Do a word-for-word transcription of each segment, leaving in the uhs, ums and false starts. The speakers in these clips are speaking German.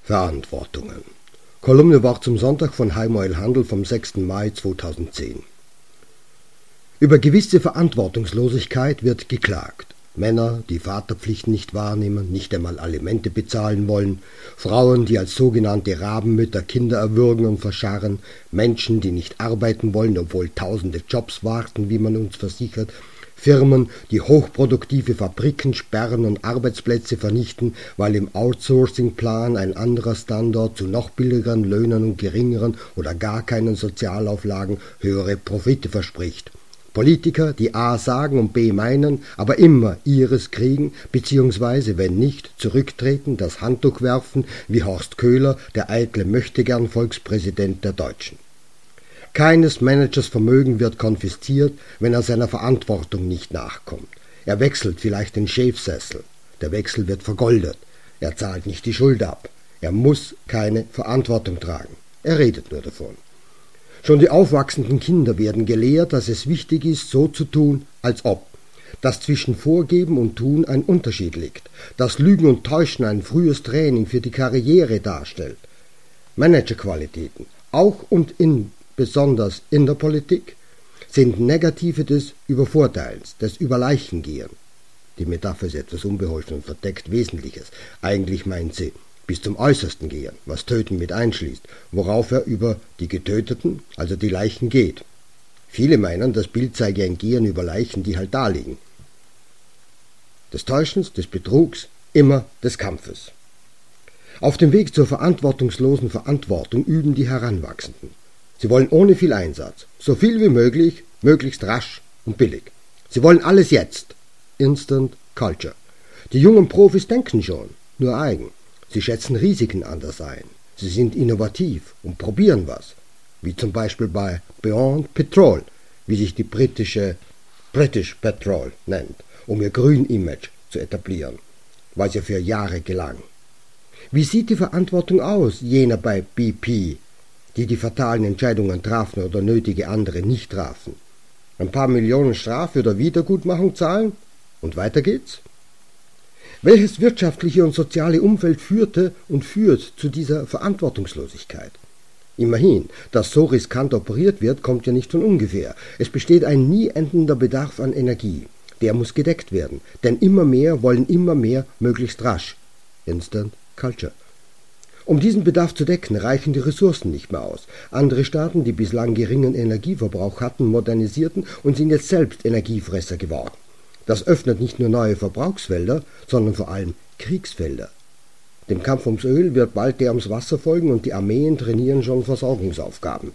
Verantwortungen. Kolumne war zum Sonntag von Heimoel Handel vom sechsten Mai zweitausendzehn. Über gewisse Verantwortungslosigkeit wird geklagt. Männer, die Vaterpflichten nicht wahrnehmen, nicht einmal Alimente bezahlen wollen, Frauen, die als sogenannte Rabenmütter Kinder erwürgen und verscharren, Menschen, die nicht arbeiten wollen, obwohl tausende Jobs warten, wie man uns versichert, Firmen, die hochproduktive Fabriken sperren und Arbeitsplätze vernichten, weil im Outsourcing-Plan ein anderer Standort zu noch billigeren Löhnen und geringeren oder gar keinen Sozialauflagen höhere Profite verspricht. Politiker, die A sagen und B meinen, aber immer ihres kriegen, beziehungsweise, wenn nicht, zurücktreten, das Handtuch werfen, wie Horst Köhler, der eitle Möchtegern Volkspräsident der Deutschen. Keines Managers Vermögen wird konfisziert, wenn er seiner Verantwortung nicht nachkommt. Er wechselt vielleicht den Chefsessel. Der Wechsel wird vergoldet. Er zahlt nicht die Schuld ab. Er muss keine Verantwortung tragen. Er redet nur davon. Schon die aufwachsenden Kinder werden gelehrt, dass es wichtig ist, so zu tun, als ob. Dass zwischen Vorgeben und Tun ein Unterschied liegt. Dass Lügen und Täuschen ein frühes Training für die Karriere darstellt. Managerqualitäten, auch und in besonders in der Politik, sind Negative des Übervorteilens, des Überleichengehen. Die Metapher ist etwas unbeholfen und verdeckt Wesentliches. Eigentlich meint sie bis zum Äußersten gehen, was Töten mit einschließt, worauf er über die Getöteten, also die Leichen, geht. Viele meinen, das Bild zeige ein Gehen über Leichen, die halt da liegen. Des Täuschens, des Betrugs, immer des Kampfes. Auf dem Weg zur verantwortungslosen Verantwortung üben die Heranwachsenden. Sie wollen ohne viel Einsatz, so viel wie möglich, möglichst rasch und billig. Sie wollen alles jetzt. Instant Culture. Die jungen Profis denken schon, nur eigen. Sie schätzen Risiken anders ein. Sie sind innovativ und probieren was. Wie zum Beispiel bei Beyond Petrol, wie sich die britische British Petrol nennt, um ihr Grün-Image zu etablieren, was ihr für Jahre gelang. Wie sieht die Verantwortung aus, jener bei B P, die die fatalen Entscheidungen trafen oder nötige andere nicht trafen? Ein paar Millionen Strafe oder Wiedergutmachung zahlen? Und weiter geht's? Welches wirtschaftliche und soziale Umfeld führte und führt zu dieser Verantwortungslosigkeit? Immerhin, dass so riskant operiert wird, kommt ja nicht von ungefähr. Es besteht ein nie endender Bedarf an Energie. Der muss gedeckt werden, denn immer mehr wollen immer mehr möglichst rasch. Instant Culture. Um diesen Bedarf zu decken, reichen die Ressourcen nicht mehr aus. Andere Staaten, die bislang geringen Energieverbrauch hatten, modernisierten und sind jetzt selbst Energiefresser geworden. Das öffnet nicht nur neue Verbrauchsfelder, sondern vor allem Kriegsfelder. Dem Kampf ums Öl wird bald der ums Wasser folgen und die Armeen trainieren schon Versorgungsaufgaben.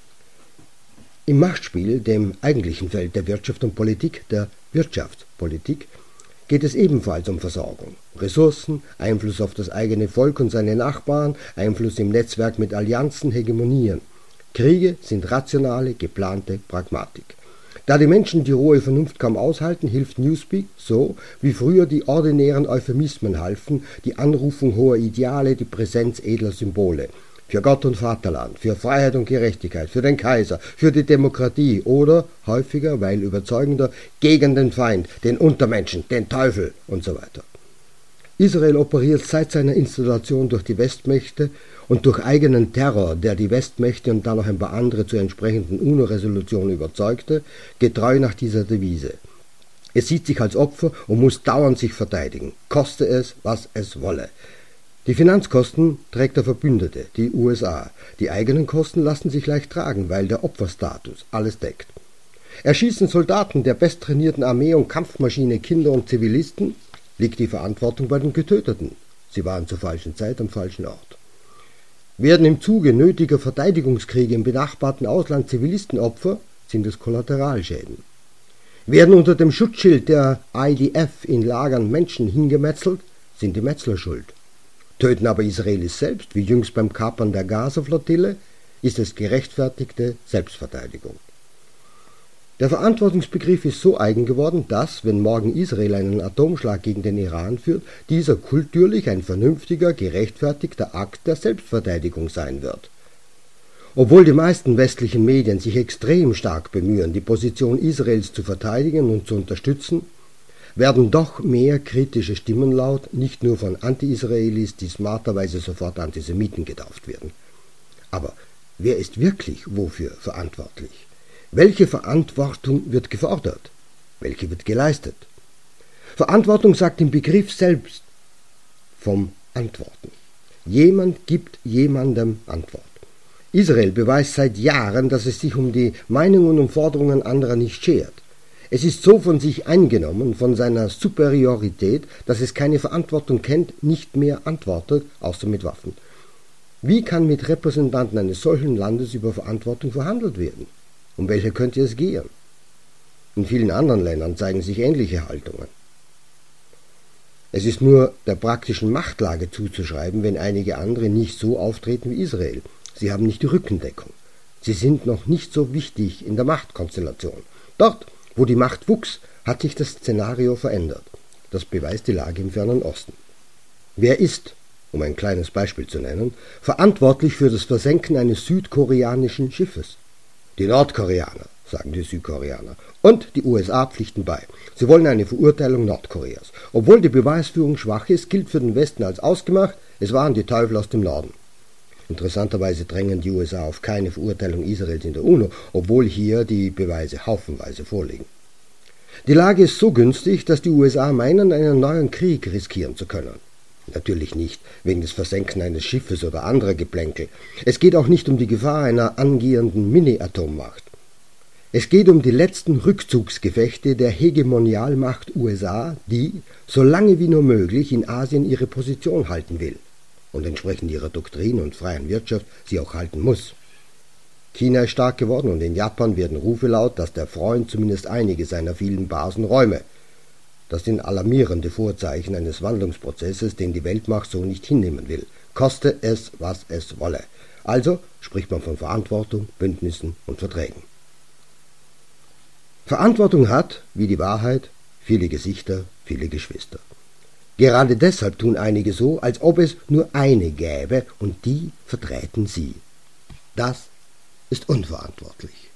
Im Machtspiel, dem eigentlichen Feld der Wirtschaft und Politik, der Wirtschaftspolitik, geht es ebenfalls um Versorgung. Ressourcen, Einfluss auf das eigene Volk und seine Nachbarn, Einfluss im Netzwerk mit Allianzen, Hegemonien. Kriege sind rationale, geplante Pragmatik. Da die Menschen die rohe Vernunft kaum aushalten, hilft Newspeak so, wie früher die ordinären Euphemismen halfen, die Anrufung hoher Ideale, die Präsenz edler Symbole. Für Gott und Vaterland, für Freiheit und Gerechtigkeit, für den Kaiser, für die Demokratie oder, häufiger, weil überzeugender, gegen den Feind, den Untermenschen, den Teufel und so weiter. Israel operiert seit seiner Installation durch die Westmächte und durch eigenen Terror, der die Westmächte und dann noch ein paar andere zur entsprechenden UNO-Resolution überzeugte, getreu nach dieser Devise. Es sieht sich als Opfer und muss dauernd sich verteidigen, koste es, was es wolle. Die Finanzkosten trägt der Verbündete, die U S A. Die eigenen Kosten lassen sich leicht tragen, weil der Opferstatus alles deckt. Erschießen Soldaten der besttrainierten Armee und Kampfmaschine Kinder und Zivilisten, liegt die Verantwortung bei den Getöteten. Sie waren zur falschen Zeit am falschen Ort. Werden im Zuge nötiger Verteidigungskriege im benachbarten Ausland Zivilisten Opfer, sind es Kollateralschäden. Werden unter dem Schutzschild der I D F in Lagern Menschen hingemetzelt, sind die Metzler schuld. Töten aber Israelis selbst, wie jüngst beim Kapern der Gaza-Flottille, ist es gerechtfertigte Selbstverteidigung. Der Verantwortungsbegriff ist so eigen geworden, dass, wenn morgen Israel einen Atomschlag gegen den Iran führt, dieser kulturlich ein vernünftiger, gerechtfertigter Akt der Selbstverteidigung sein wird. Obwohl die meisten westlichen Medien sich extrem stark bemühen, die Position Israels zu verteidigen und zu unterstützen, werden doch mehr kritische Stimmen laut, nicht nur von Anti-Israelis, die smarterweise sofort Antisemiten getauft werden. Aber wer ist wirklich wofür verantwortlich? Welche Verantwortung wird gefordert? Welche wird geleistet? Verantwortung sagt im Begriff selbst vom Antworten. Jemand gibt jemandem Antwort. Israel beweist seit Jahren, dass es sich um die Meinungen und Forderungen anderer nicht schert. Es ist so von sich eingenommen, von seiner Superiorität, dass es keine Verantwortung kennt, nicht mehr antwortet, außer mit Waffen. Wie kann mit Repräsentanten eines solchen Landes über Verantwortung verhandelt werden? Um welche könnte es gehen? In vielen anderen Ländern zeigen sich ähnliche Haltungen. Es ist nur der praktischen Machtlage zuzuschreiben, wenn einige andere nicht so auftreten wie Israel. Sie haben nicht die Rückendeckung. Sie sind noch nicht so wichtig in der Machtkonstellation. Dort, wo die Macht wuchs, hat sich das Szenario verändert. Das beweist die Lage im Fernen Osten. Wer ist, um ein kleines Beispiel zu nennen, verantwortlich für das Versenken eines südkoreanischen Schiffes? Die Nordkoreaner, sagen die Südkoreaner. Und die U S A pflichten bei. Sie wollen eine Verurteilung Nordkoreas. Obwohl die Beweisführung schwach ist, gilt für den Westen als ausgemacht, es waren die Teufel aus dem Norden. Interessanterweise drängen die U S A auf keine Verurteilung Israels in der UNO, obwohl hier die Beweise haufenweise vorliegen. Die Lage ist so günstig, dass die U S A meinen, einen neuen Krieg riskieren zu können. Natürlich nicht wegen des Versenken eines Schiffes oder anderer Geplänkel. Es geht auch nicht um die Gefahr einer angehenden Mini-Atommacht. Es geht um die letzten Rückzugsgefechte der Hegemonialmacht U S A, die, so lange wie nur möglich, in Asien ihre Position halten will und entsprechend ihrer Doktrin und freien Wirtschaft sie auch halten muss. China ist stark geworden und in Japan werden Rufe laut, dass der Freund zumindest einige seiner vielen Basen räume. Das sind alarmierende Vorzeichen eines Wandlungsprozesses, den die Weltmacht so nicht hinnehmen will, koste es, was es wolle. Also spricht man von Verantwortung, Bündnissen und Verträgen. Verantwortung hat, wie die Wahrheit, viele Gesichter, viele Geschwister. Gerade deshalb tun einige so, als ob es nur eine gäbe, und die vertreten sie. Das ist unverantwortlich.